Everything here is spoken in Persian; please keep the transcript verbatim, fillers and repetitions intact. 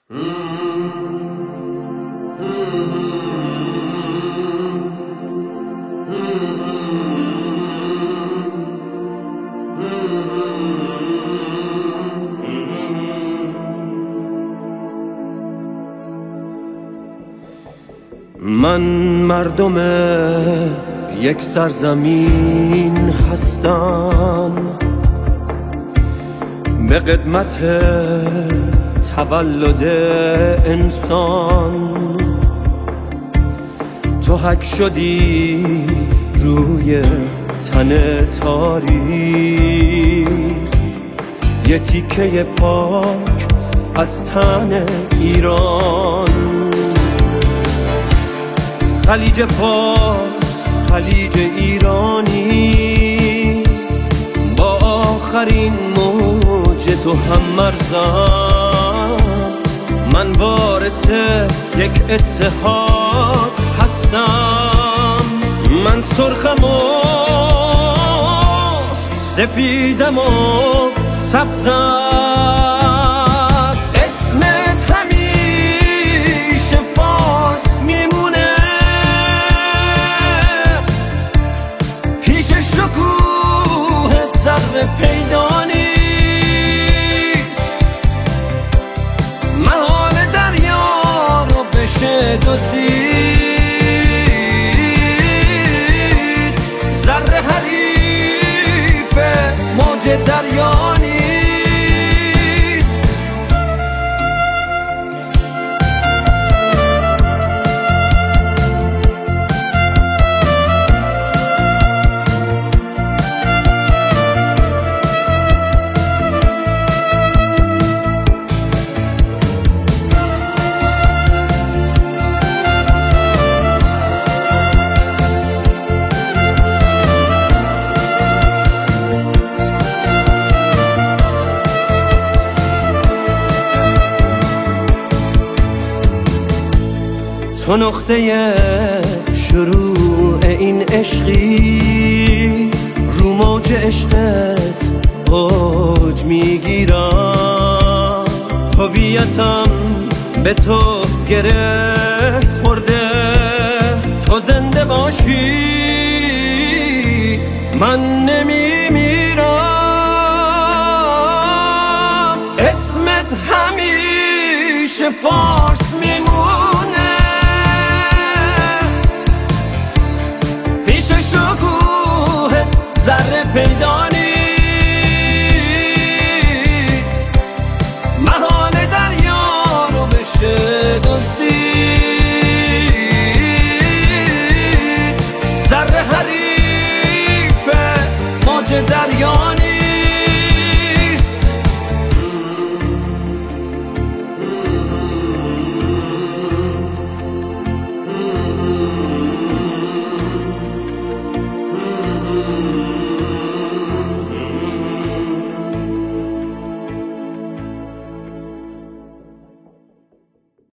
من مردم یک سرزمین هستم، به قدمت تولد انسان. تو حک شدی روی تن تاریخ، یه تیکه پاک از تن ایران. خلیج فارس، خلیج ایرانی، با آخرین موج تو هم مرزم. من وارث یک اتحاد هستم. من سرخم و سفیدم و سبزم، اسمت همیشه فارس میمونه. پیش شکوه ذره پیدا نیست، محال دریا رو بشه دزدید. ذره حریف موج دریا نیست. تو نقطه شروع این عشقی، رو موج عشقت اوج میگیرم. هویتم به تو گره خورده، تو زنده باشی من نمیمیرم. اسمت همیشه فارس میمونه. ذره پیدا